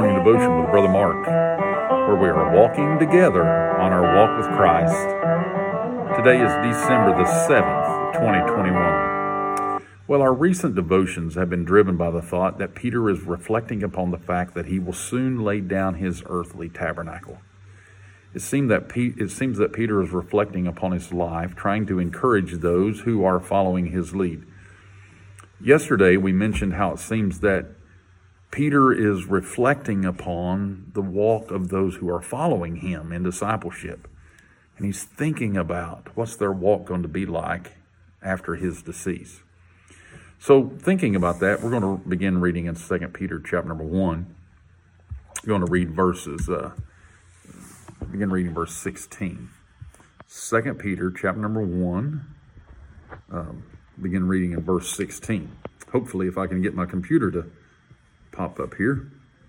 morning devotion with Brother Mark, where we are walking together on our walk with Christ. Today is December the 7th, 2021. Well, our recent devotions have been driven by the thought that Peter is reflecting upon the fact that he will soon lay down his earthly tabernacle. It seems that Peter is reflecting upon his life, trying to encourage those who are following his lead. Yesterday, we mentioned how it seems that Peter is reflecting upon the walk of those who are following him in discipleship. And he's thinking about what's their walk going to be like after his decease. So thinking about that, we're going to begin reading in 2 Peter chapter number 1. We're going to read begin reading verse 16. 2 Peter chapter number 1, begin reading in verse 16. Hopefully, if I can get my computer to pop up here.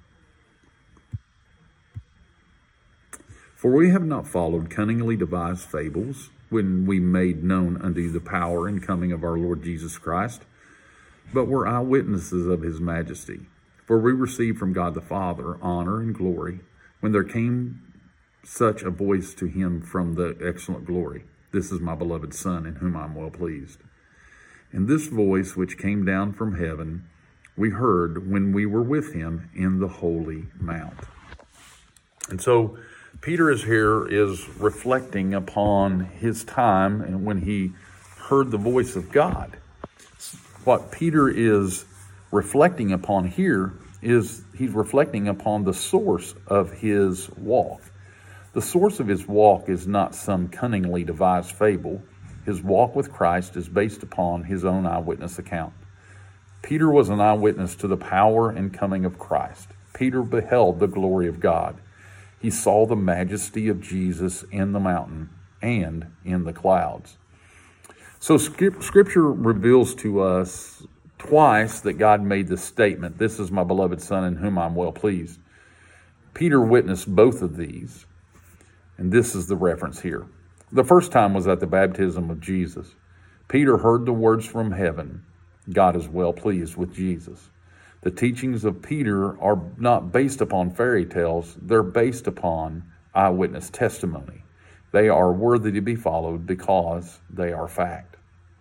For we have not followed cunningly devised fables when we made known unto you the power and coming of our Lord Jesus Christ, but were eyewitnesses of his majesty. For we received from God the Father honor and glory when there came such a voice to him from the excellent glory. This is my beloved Son, in whom I am well pleased. And this voice which came down from heaven we heard when we were with him in the holy mount. And so Peter is reflecting upon his time and when he heard the voice of God. What Peter is reflecting upon here is he's reflecting upon the source of his walk. The source of his walk is not some cunningly devised fable. His walk with Christ is based upon his own eyewitness account. Peter was an eyewitness to the power and coming of Christ. Peter beheld the glory of God. He saw the majesty of Jesus in the mountain and in the clouds. So Scripture reveals to us twice that God made this statement, "This is my beloved Son in whom I'm well pleased." Peter witnessed both of these, and this is the reference here. The first time was at the baptism of Jesus. Peter heard the words from heaven, God is well pleased with Jesus. The teachings of Peter are not based upon fairy tales. They're based upon eyewitness testimony. They are worthy to be followed because they are fact.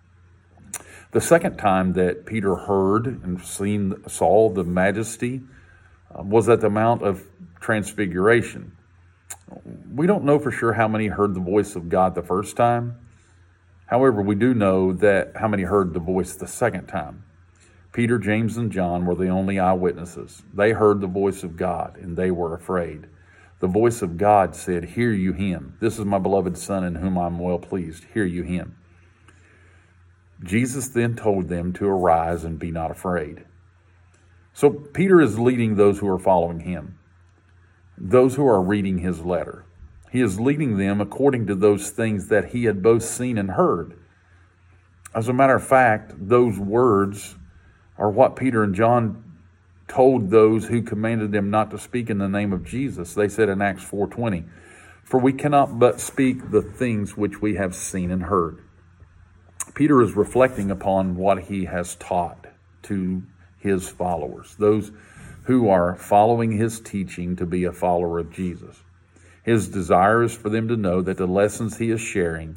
The second time that Peter heard and saw the majesty was at the Mount of Transfiguration. We don't know for sure how many heard the voice of God the first time. However, we do know that how many heard the voice the second time. Peter, James, and John were the only eyewitnesses. They heard the voice of God, and they were afraid. The voice of God said, "Hear you him. This is my beloved Son in whom I am well pleased. Hear you him." Jesus then told them to arise and be not afraid. So Peter is leading those who are following him, those who are reading his letter. He is leading them according to those things that he had both seen and heard. As a matter of fact, those words are what Peter and John told those who commanded them not to speak in the name of Jesus. They said in Acts 4:20, "For we cannot but speak the things which we have seen and heard." Peter is reflecting upon what he has taught to his followers, those who are following his teaching to be a follower of Jesus. His desire is for them to know that the lessons he is sharing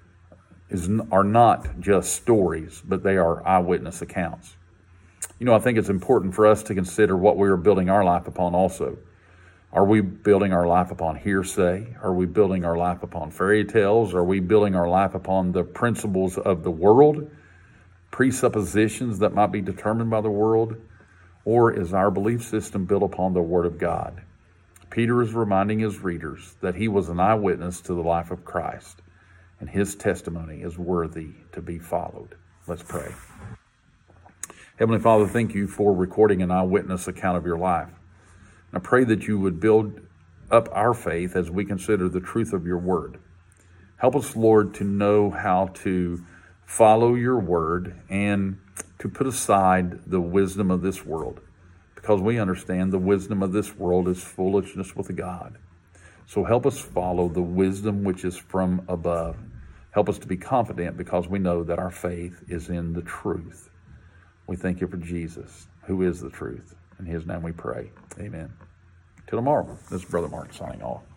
are not just stories, but they are eyewitness accounts. I think it's important for us to consider what we are building our life upon also. Are we building our life upon hearsay? Are we building our life upon fairy tales? Are we building our life upon the principles of the world, presuppositions that might be determined by the world? Or is our belief system built upon the Word of God? Peter is reminding his readers that he was an eyewitness to the life of Christ, and his testimony is worthy to be followed. Let's pray. Heavenly Father, thank you for recording an eyewitness account of your life. I pray that you would build up our faith as we consider the truth of your word. Help us, Lord, to know how to follow your word and to put aside the wisdom of this world, because we understand the wisdom of this world is foolishness with God. So help us follow the wisdom which is from above. Help us to be confident because we know that our faith is in the truth. We thank you for Jesus, who is the truth. In his name we pray. Amen. Till tomorrow, this is Brother Mark signing off.